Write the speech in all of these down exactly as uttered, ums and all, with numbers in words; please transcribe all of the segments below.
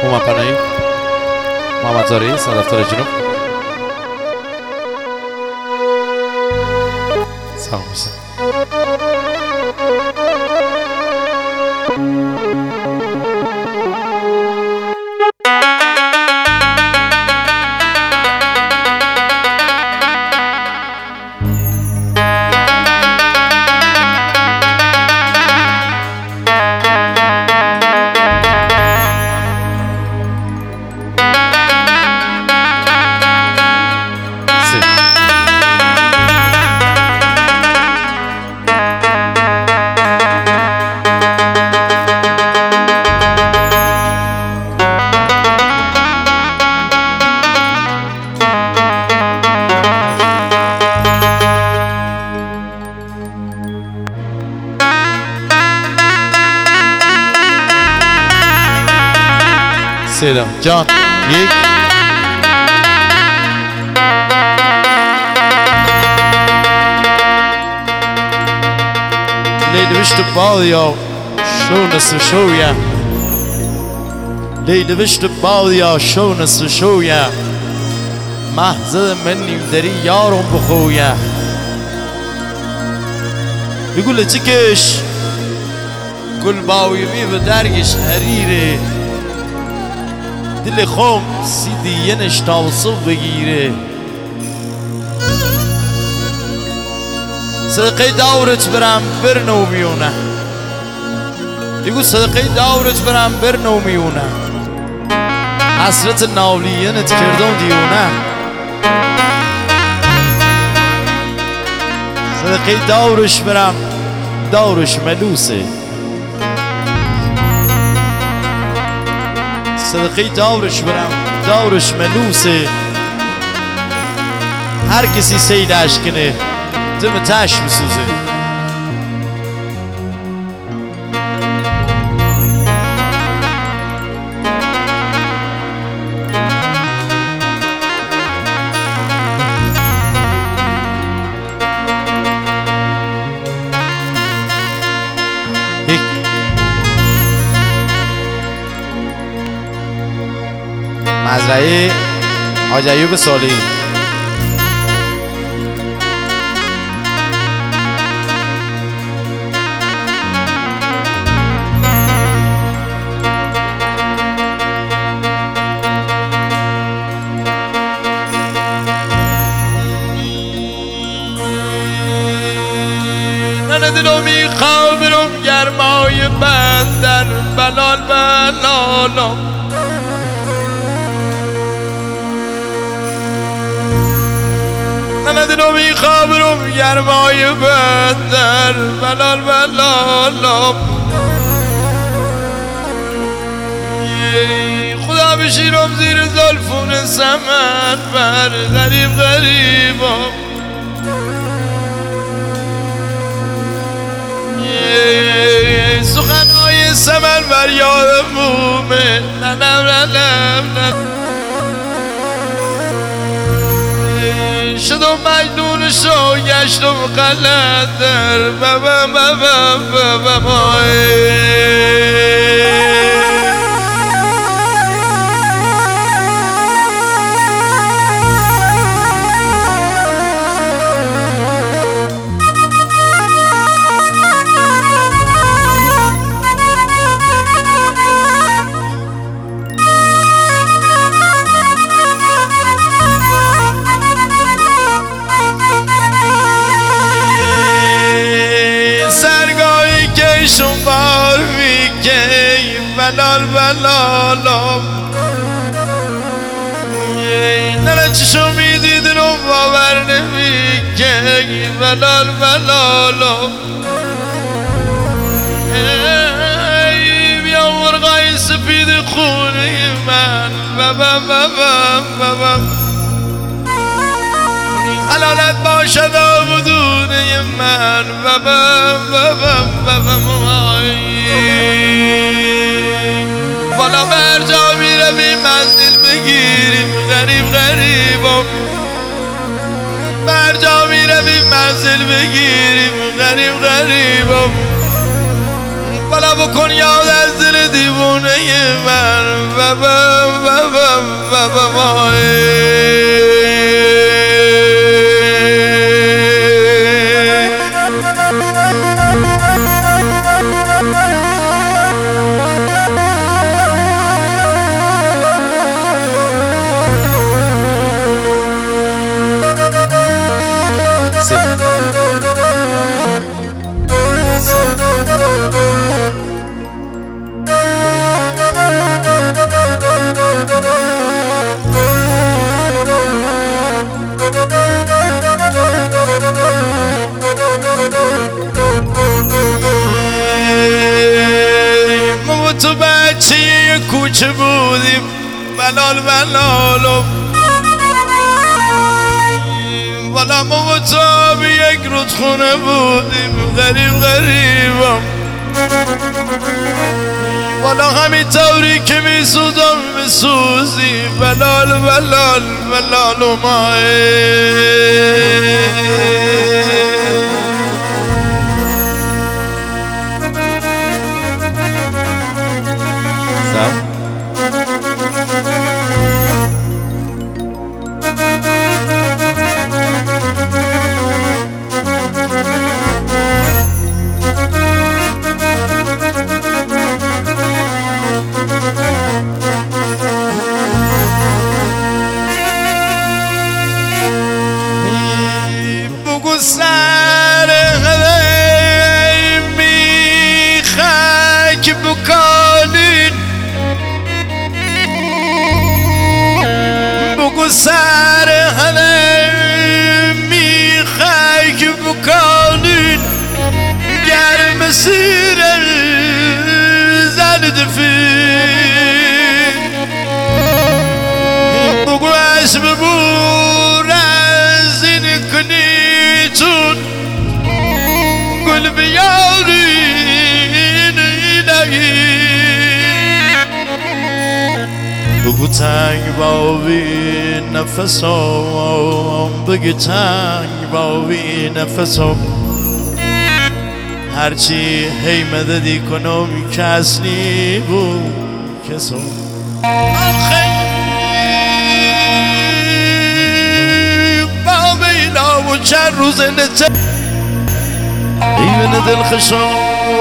هومن پناهی، محمد زارعی، صدفتر جنوب. سلام باشید. سلام جان یک Leyli vişti bağ ya şov nasıl şov ya Leyli vişti bağ ya şov nasıl şov ya محزد منی داری یارم بخویا بگو لچکش گل باویمی و درگش حریره دل خوم سیدی یه نشتاوصف بگیره صدقه دورت برم برنو میونه بگو صدقه دورت برم برنو میونه حسرت ناولینت کردم دیونه صدقه دورش برم دورش ملوسه صدقه دورش برم دورش ملوسه هر کسی سیدش کنه دم تش میسوزه مزرعه حاج ایوب صالحی دلو میخوام برم گرمای بندر بلال بلالم من دلو میخوام برم گرمای بندر بلال بلالم خدا بشیرم زیر زلفون سمن بر غریب غریبم سخنهای سمن بر یاد مومه ننم ننم ننم شدم مجنون شو گشتم قلندر بابا بابا بابا شون بار میگی بلال بلالم نره چشو میدید رو باور نمیگی بلال بلالم بیا مرغای سفید خونه من بابا بابا بابا حلالت باشد آبودونه من بابا بابا بابا والا بر جا میرویم منزل بگیریم غریب غریبم بر جا میرویم منزل بگیریم غریب غریبم والا بکن یاد از دل دیوونه من ما تو بچه کوچه بودیم بلال بلالم والا ما تو به یک رودخونه بودیم غریب غریبم والا همین طوری که می سوزم می سوزی بلال بلال بلال و بگو سر غلی میخک بکنین بگو سر غلی میخک بکنین گرم سیر زن دفین بگو اسم بور از این کنیتون گل بیارین الهی بگو تنگ باوی نفسم بگو تنگ باوی نفسم هرچی هی مددی کنم که اصلی بود کسم آخه با بینا و چند روز نته ایون دل خشم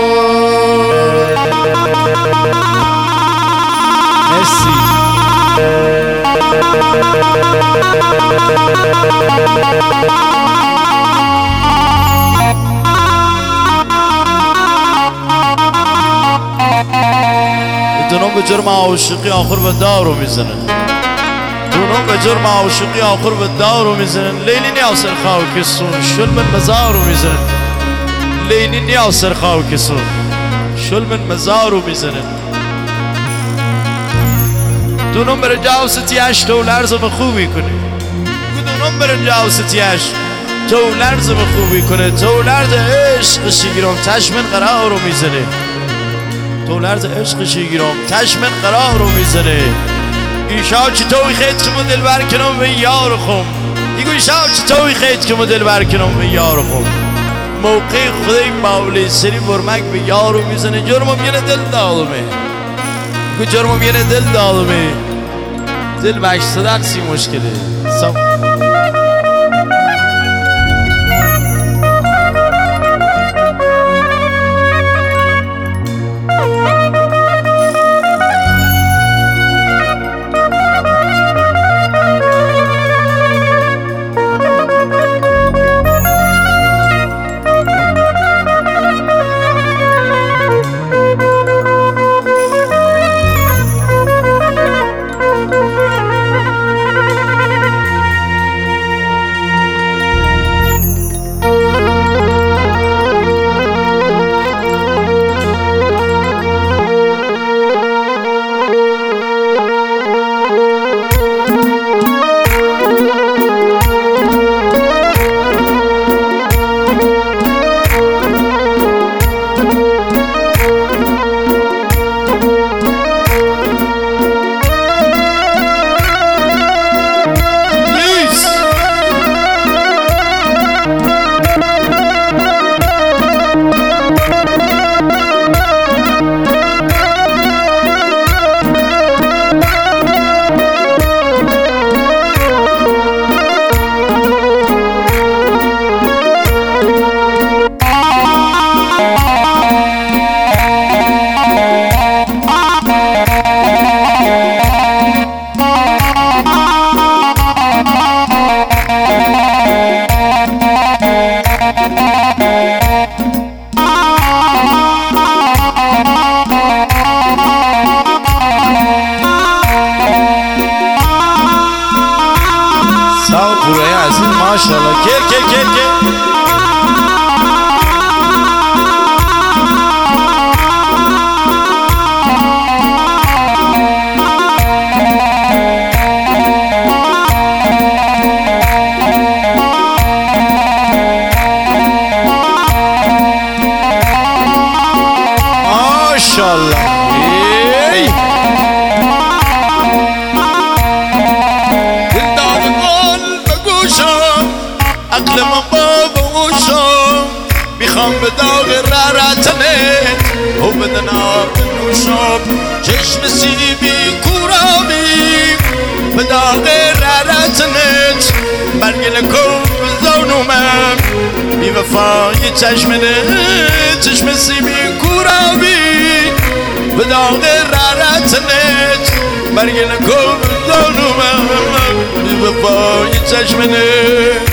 مرسی دونم به جرم عاشقی آخر به دارو میزنن دونم به جرم عاشقی آخر به دارو میزنن لیلی نیاسر خاکسون شل من مزارو میزنن لیلی نیاسر خاکسون شل من مزارو میزنن دونم بر جاوستیاش تو لرزم خوبی کنه دونم بر جاوستیاش تو لرزم خوبی کنه تو لرز عشق شیگیرم تشمن قرار رو میزنه تو لرز عشق شیگیرم تشمن قرار رو میزنه ایشا چی توی خیت که مدل برکنم به یار خم ایگو ایشا چی توی خیت که مدل برکنم به یار خم موقع خدای مولی سری برمک به یار رو میزنه جرمم یه دل دالمه ایگو جرمم یه دل دالمه دل بکش صدر سی مشکله سم عزیز ماشاءالله کل کل کل کل به داغ ررتنت و بدن آب نوشاب چشم سیبی کورابی به داغ ررتنت برگل کن زانومم بی وفای چشمنت چشم سیبی کورابی به داغ ررتنت برگل کن زانومم بی وفای چشمنت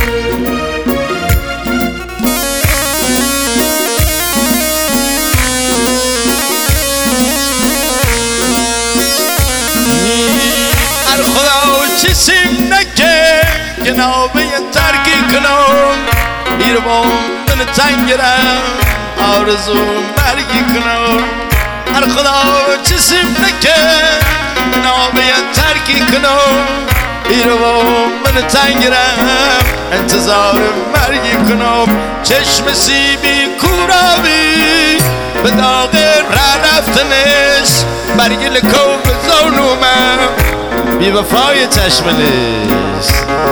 چیزیم نکه که نابه ترکی کنم ایروان من تنگرم آرزو مرگی کنم هر خدا چیزیم نکه نابه ترکی کنم ایروان من تنگرم انتظار مرگی کنم چشم سیبی کورابی به داغ رفتنش برگل کوب زانومم بی وفای چشمنش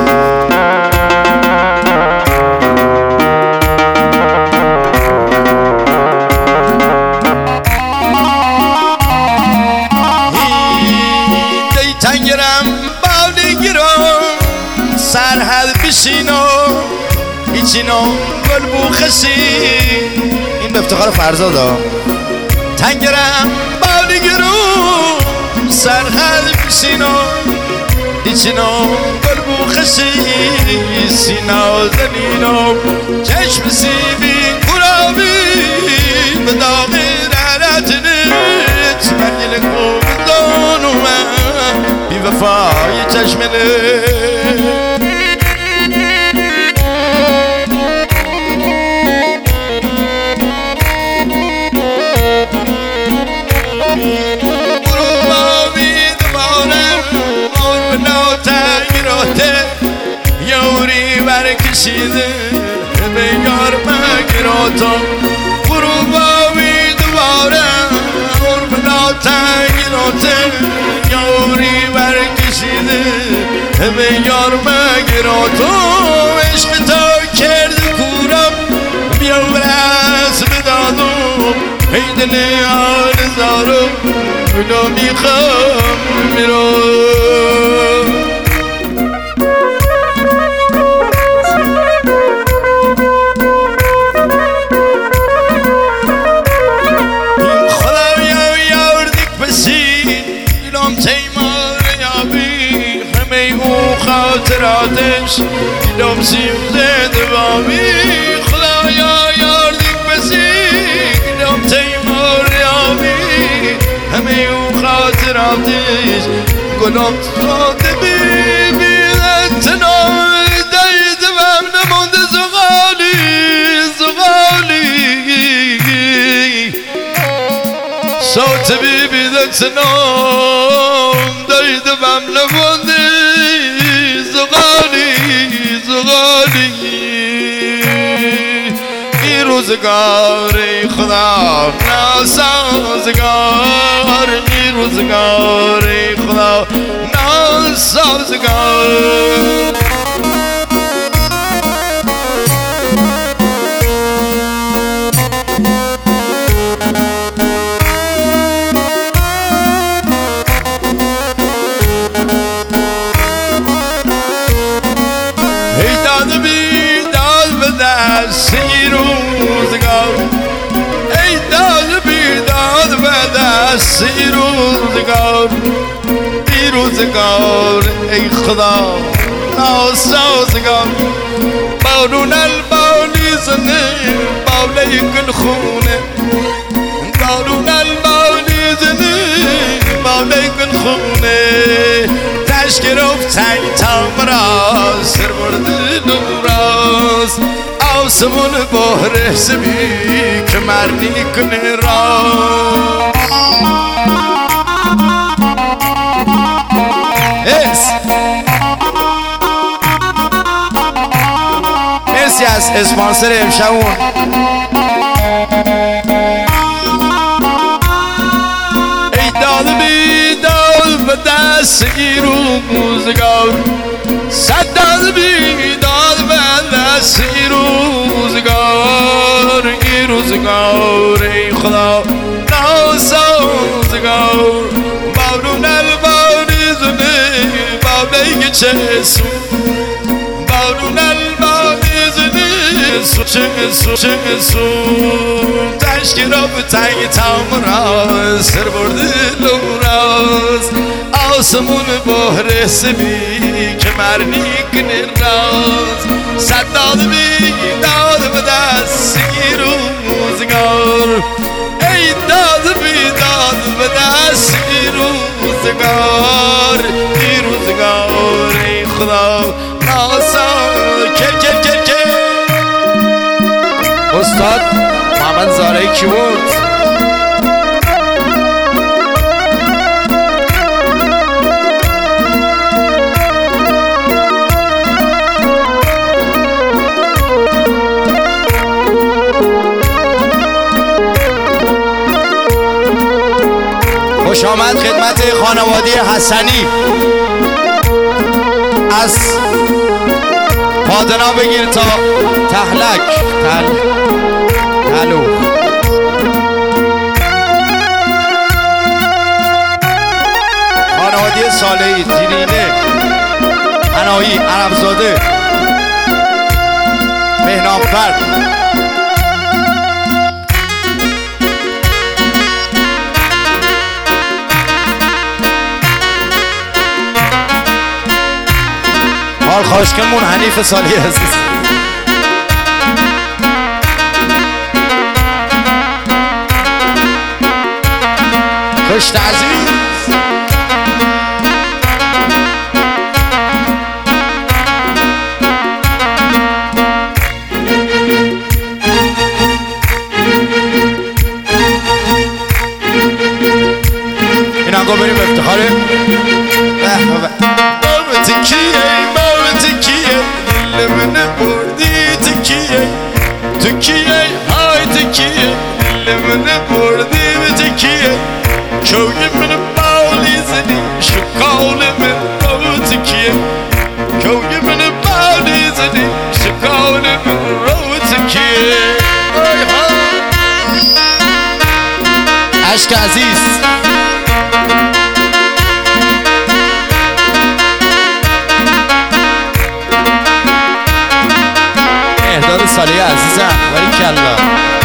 دی تنگرم بالیگیرم سرحد بشینم ایچینم گل بوخشی این به افتخار فرزادا تنگرم بالیگیرم سرحد بشینم ایچینم گل بوخشی سینا زنینم چشم سیبی کورابی به داغ ررتنت برگل کن زانومم بی وفای چشمنت یوری برکشیده به یار مگیراتم برو باوی دوارم اربنا تنگیراته یوری برکشیده به یار مگیراتم عشق تا کرد کورم بیا برس بدادم هیدن آرزارم بنا میخوام میرم خاطراتش دیدم سیم زده بامی خدایا یاردیک بسی دیدم تیمار یامی همه اون خاطراتش گلم ساده بی بیدتنا دید وم نمونده زغالی زغالی ساده بی بیدتنا دید وم نمونده زغالی زغالی ای روزگار ای خدا ناسازگار ای روزگار ای خدا ناسازگار سی روزگار ای داد بیداد به دست سی روزگار ای روزگار ای خدا ناسازگار بارون البانی زنه باله گل خونه بارون البانی زنه باله گل خونه تشک رفت تنگ تا مرا سر برده آسمون بحر سبی که مرنی کنه را اس مرسی از اسپانسر امشبون. ای داد بیداد به دست ای روزگار، صد داد بیداد به دست ای روزگار، ای روزگار ای خدا ناسازگار. بارون البانی زنه بابایی که چه سو، بارون البانی زنه سو چه سو چه سو. تشکی را به تنگ تام راز سر برده لوراز، آسمون بحر سبی که مرنی کنه راز. صد داد بیداد به دست ای روزگار، ای داد بیداد به دست ای روزگار، ای روزگار ای خدا ناسا. کل کل کل کل استاد محمد زارعی کیبورد. خوش آمد خدمت خانواده حسنی. از پادنا بگیر تا تهلک تل تلو. خانواده صالحی، دیرینه، حنایی، عربزاده، مهنامفر. حال خاشکمون حنیف صالحی عزیز. کشت عزیز این آنگاه بریم افتخاره. من بردی تکیه تکیه های تکیه، من بردی به تکیه. کوی من بالی زنی شکال من رو تکیه، کوی من بالی زنی شکال من رو تکیه. عشق عزیز اهداد صالحی عزیزم باریکالله.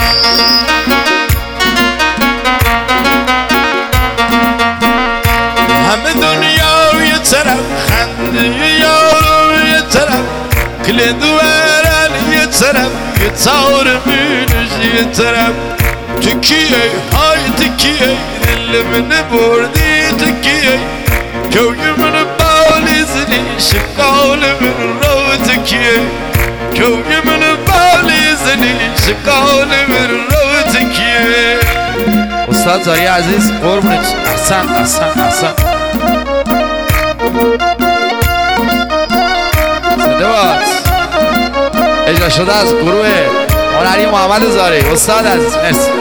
همه دنیا یه طرف، خنده یارو یه طرف، کل دوارن یه طرف، یه تار مینش یه طرف. تکیه های تکیه دل من بردی تکیه، کوی من بالی زنی شکال من رو تکیه، کوی من بالی زنی شکال من رو تکیه. استاد زارعی عزیز قربونت. احسن احسن احسن. زنده باد. اجرا شده از گروه هنری محمد زارعی. استاد عزیز مرسی.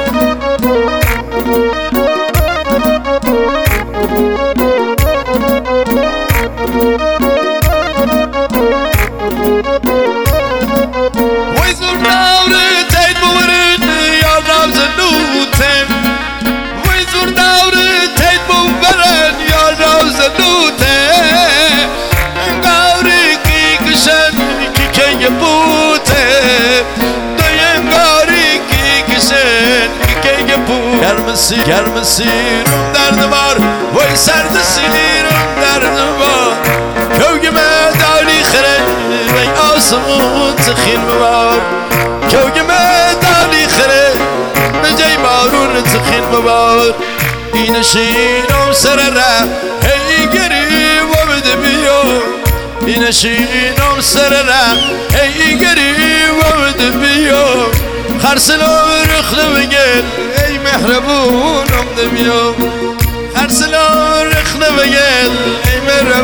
گرم سیرم درد بار وای سرد سیرم درد بار، کوی مدالی خره وای آسمون تخین ببار، کوی مدالی خره بجای بارون تخین ببار. این شینم سر ره هی گری و بده بیا، این شینم سر ره هی گری و بده بیا خرسلا رخنه بگل ای مهربونم ده بیا خرسلا رخنه بگل ای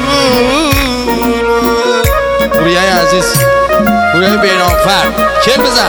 مهربونم. پوریای عزیز پوریای بینامفر که بزن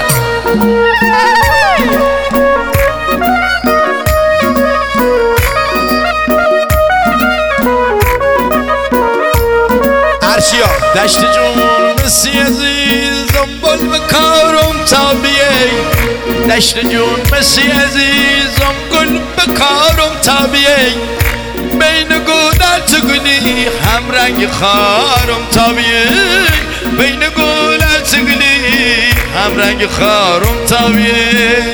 عرشیا دشت جون مسی عزیزم بل بکارم تا بیای دشت جون مسی عزیزم گل بکارم تا بیای بین گودر تو گلی هم رنگ خارم تا بیای بین گودر تو گلی هم رنگ خارم تا بیای.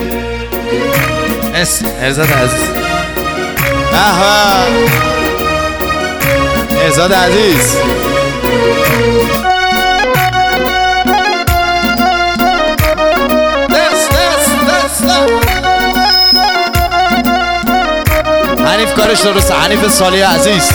اسم ارزاد عزیز اها ارزاد عزیز دست دست دست حنیف کارش درسته حنیف صالح عزیز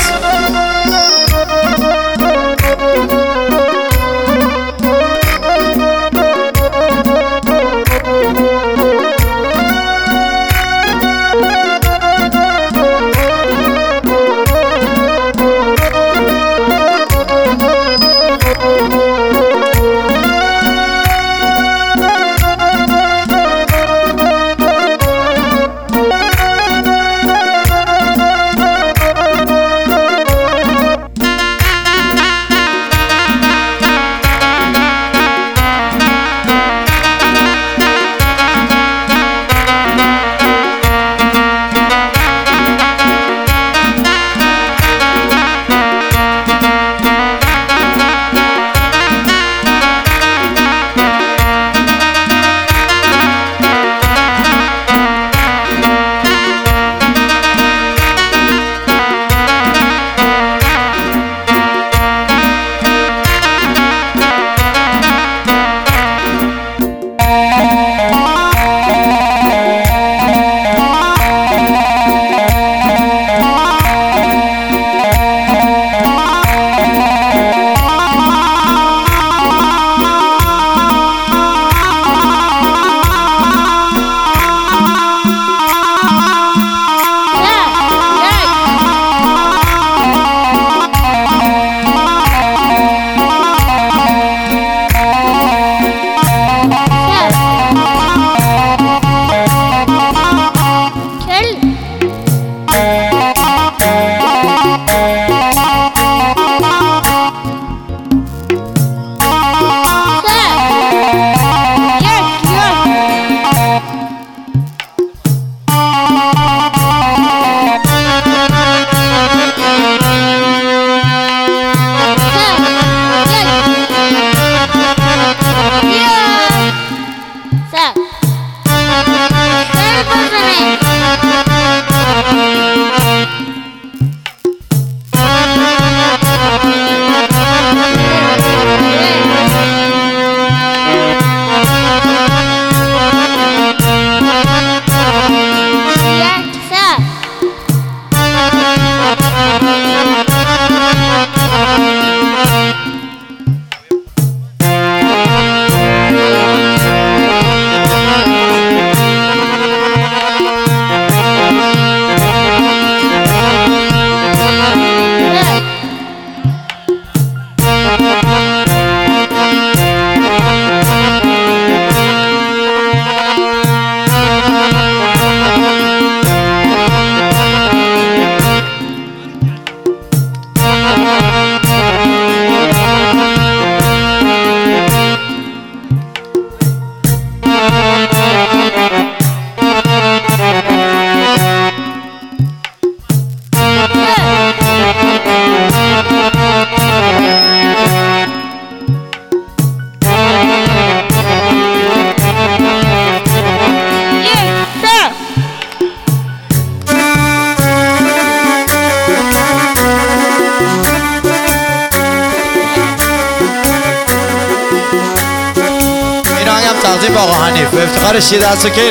تقدیم آقا حنیف به افتخار شید السکین.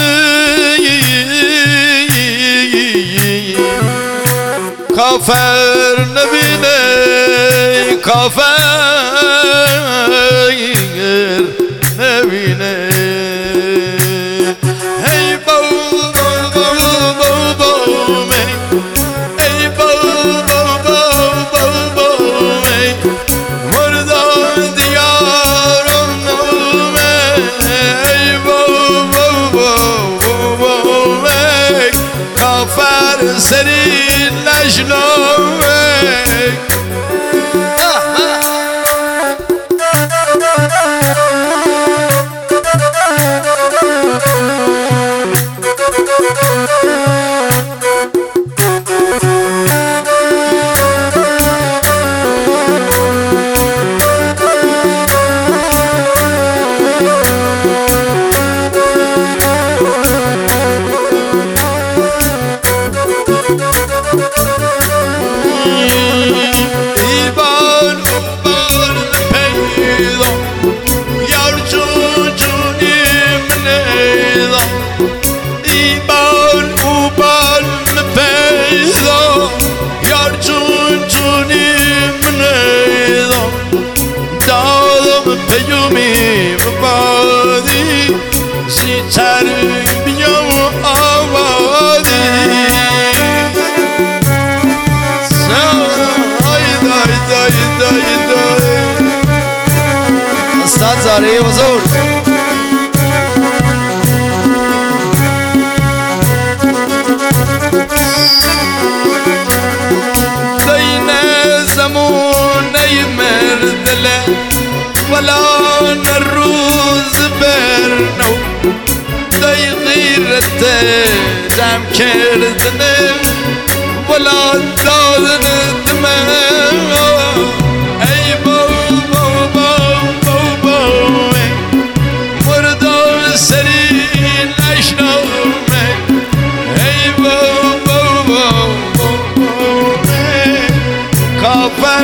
کافر نبینه کافر نبینه ای بو بو بو بو بو ای بو بو بو بو بو مردان دیارم نومه ای بو بو بو بو بو کافر سری نشنوه استاد زاره بزرگ دین زمون ای مردله ولا نروز برنو دی غیرت جمع کردنه ولا دادن دمه ای بو بو بو بو بو مردان سری نشنومه ای بو بو بو بو کافر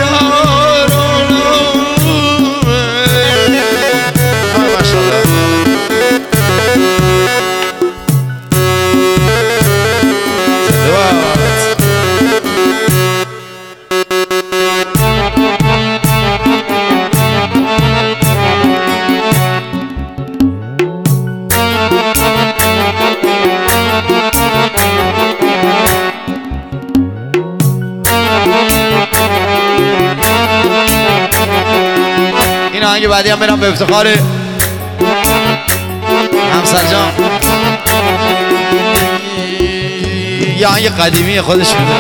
این آهنگ بعدی هم برم به افتخار همسر جان یه آهنگ قدیمی خودش میده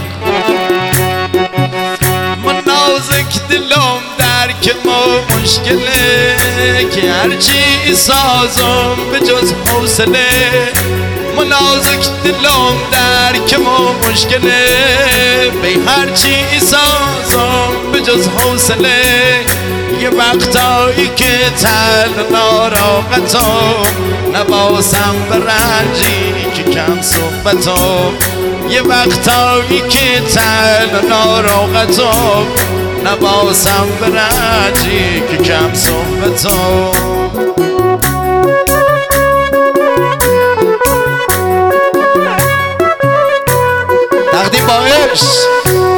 من نازک دلم درک ما مشکله که هرچی سازم به جز حوصله من نازک دلم درک ما مشکله به هرچی سازم به جز حوصله یه وقتایی که تل ناراحتم نباسم به رنجی که کم صحبتم یه وقتایی که تل ناراحتم نباسم به رنجی که کم صحبتم تقدیم با عشق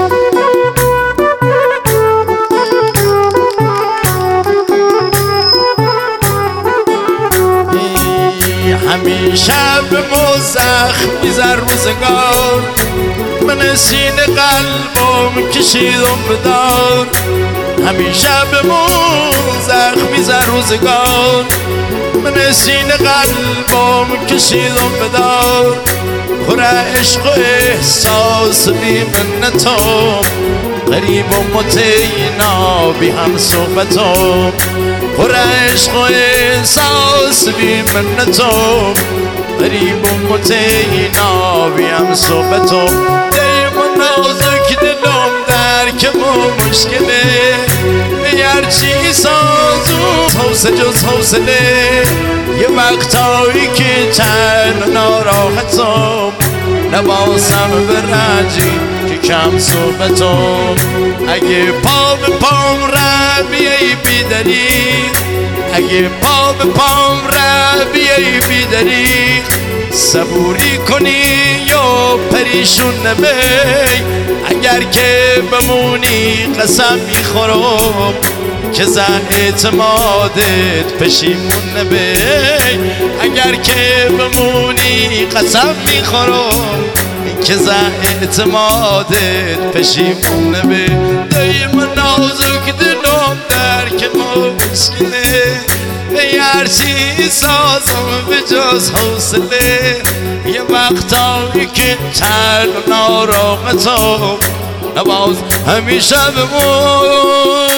همیشه به مزخ میزر روزگار من سینه قلبم کشیدم بدار همیشه به مزخ میزر روزگار من سینه قلبم کشیدم بدار پر عشق و احساس بی منتم غریب و متینا بی هم صحبتم پر عشق و احساس بی منتم غریب و متینا بی هم صحبتم دیم و نازک دلم درک ما مشکله هرچی سازم حوصله جز حوصله یه وقتایی که تن ناراحتم نباسم به رنجی که کم صحبتم اگه پا به پام رویه بیداری اگه پا به پام رویه بیداری صبوری کنی یا پریشون نبی اگر که بمونی قسم میخورم که زن اعتمادت پشیمون نبی اگر که بمونی قسم میخورم که زن اعتمادت پشیمون نبی دایم نازک دلم در که مسکنه به هرچی سازم به جز حوصله یه وقتایی که تر و ناراحتم نباز همیشه بمون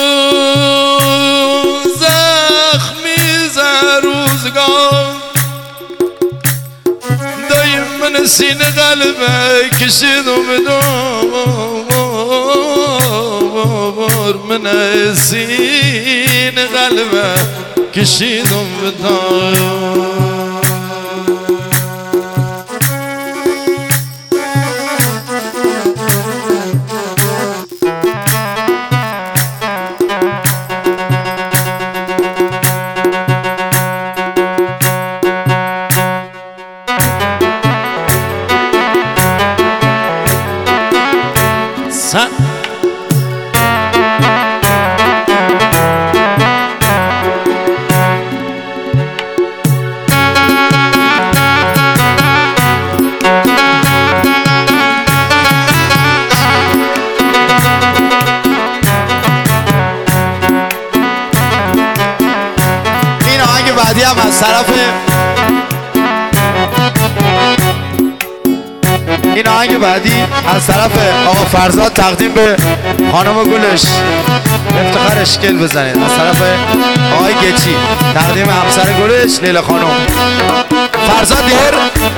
زخمی زن روزگار دایم من سینه قلبه کشیدم بدار من سینه قلبه کشیدم بدار بعدی هم از طرف این آهنگ بعدی از طرف آقا فرزاد تقدیم به خانم گلش افتخار اشکل بزنید از طرف آقای گچی تقدیم همسر گلش لیلا خانم فرزاد دیر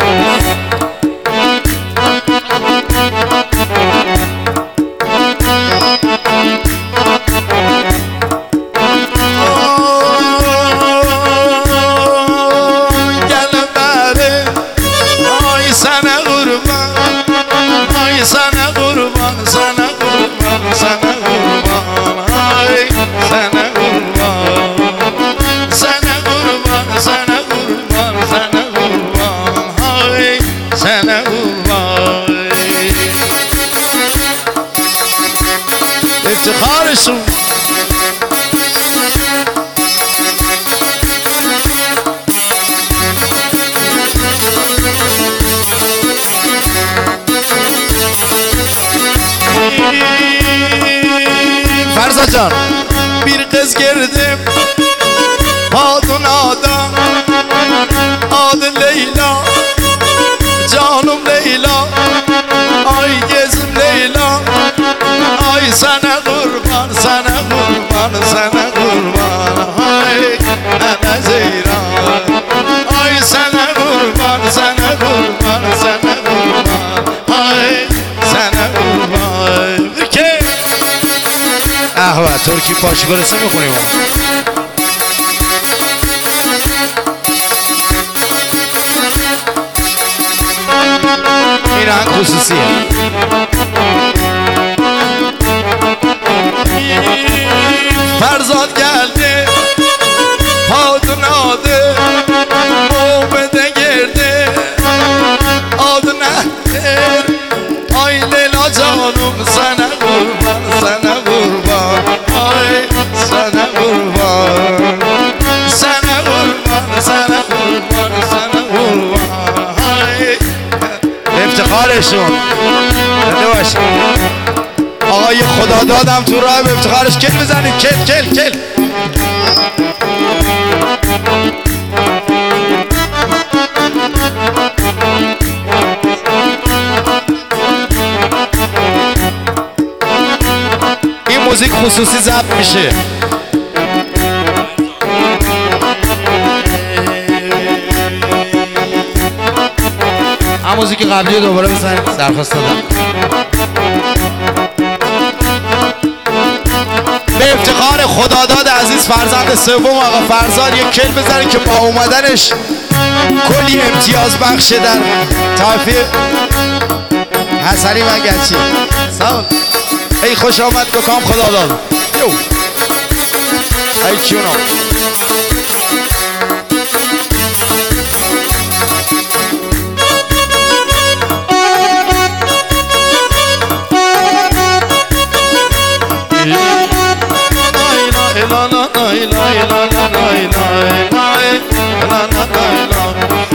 افتخارشون فرزاد جان bir kız girdim adın adam adı Leyla canım Leyla ay gezim Leyla ay sana kurban sana kurban sana kurban ay nene Zeyran ay sana kurban sana kurban sana kurban ay sana kurban ki احوه ترکی پاشی گلسی میخونیم این آهنگ خصوصیه فرزاد geldi adın adı Muhammed'e girdi adı nedir ay Leyla canım sana kurban sana kurban ay sana kurban sana kurban sana kurban sana kurban ay افتخارشون زنده باش آقای خدا دادم تو راه به افتخارش کل بزنید کل کل کل این موزیک خصوصی ضبط میشه هم موزیک قبلی رو دوباره بزنید درخواست دادم به افتخار خداداد عزیز فرزند سوم آقا فرزاد یک کل بزنید که با اومدنش کلی امتیاز بخشه در طایفه حسنی و گچی سلام ای خوش آمد بکام خداداد یو ای کیونو لا لا لا لا لا لا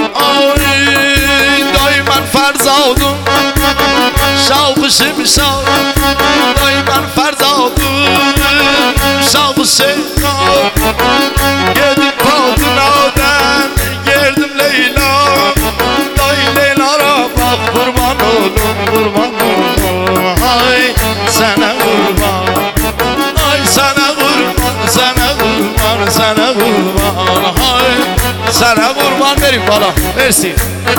آی دایما فرزادم شوق شمشاد دایما فرزادم شوق شمشاد گردیم پاتون آدم گردیم لیلا دای لیلا را باق قربان oldum قربان oldum ay sana kurban ay sana kurban sana kurban sana kurban ay sana kurban verin bana versin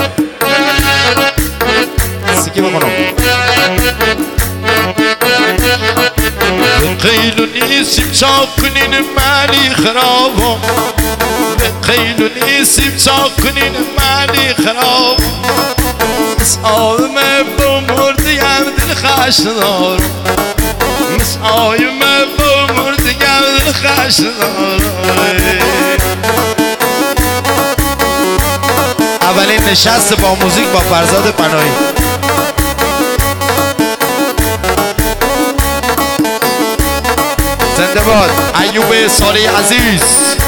سکی بکنم قیلو نیسیم چاک کنین مالی خرابم قیلو نیسیم چاک کنین مالی خراب مسایمه بمردیم دل خشدار مسایمه بمردیم دل خشدار اولین نشست با موزیک با فرزاد پناهی. زنده باد ایوب صالح عزیز.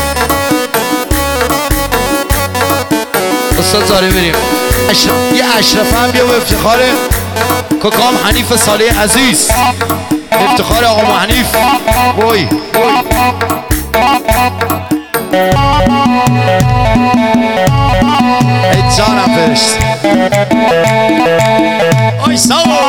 استاد زاری بریم اشرف. یه اشرف هم بیا و افتخار کاکام حنیف صالح عزیز، افتخار آقا حنیف. وای ای جانم فرشت آی سوا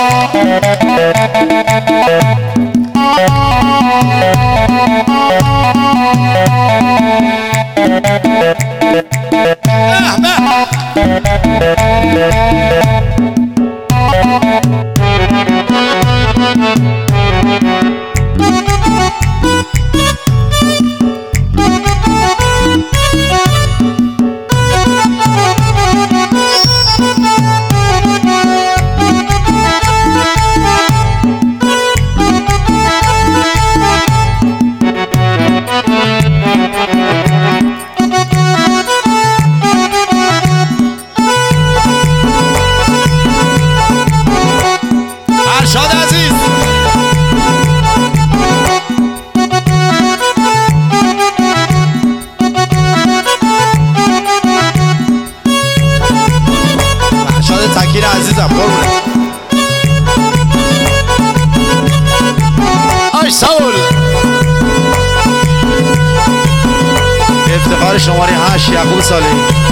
عزیزم قربونت. آی ساول افتخار شماره هشت یعقوب صالحی.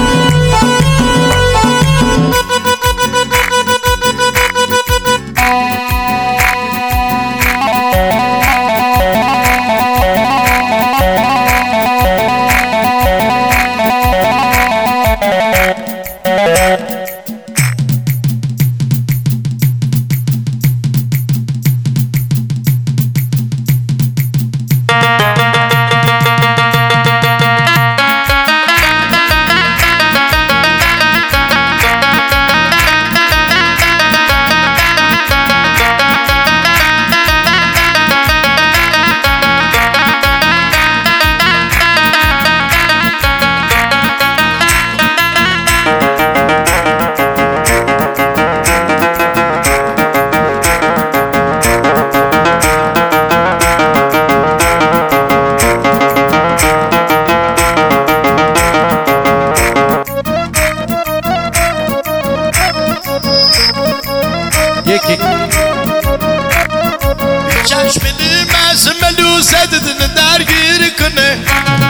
چشملی مز ملوسه دل درگیر کنه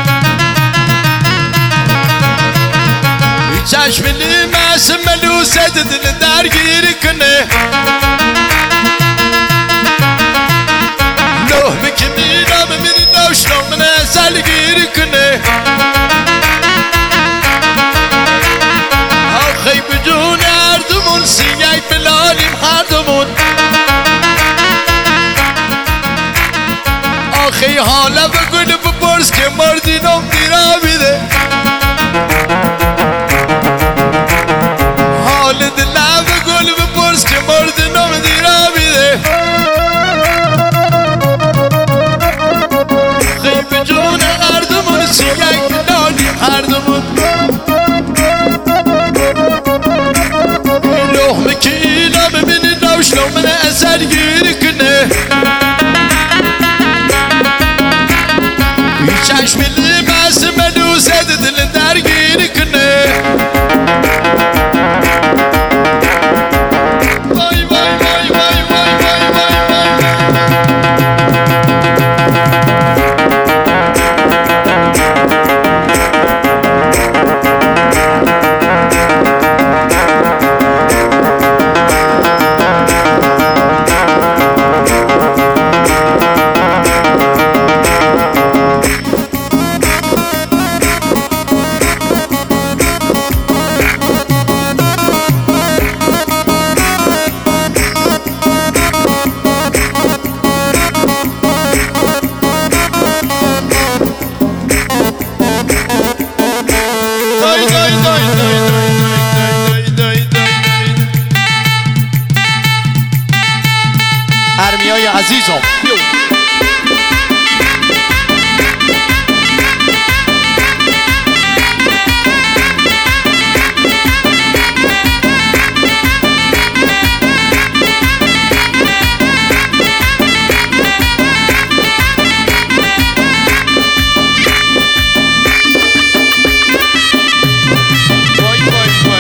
چشملی مز ملوسه دل درگیر کنه لحمه که میرم میری ناشنام من سلگیر کنه آخی بجون هر دومون سیگه بلالیم هر دومون آخی حالا بگونه بپرس که مردینم دیرا بیده حال دلم بگونه بپرس که مردینم دیرا بیده خیب جون هر دومون سیگه بلالیم هر دومون لحمه که اینا ببینی نوشنو من اثر گیر کنه عزیزم وای وای وای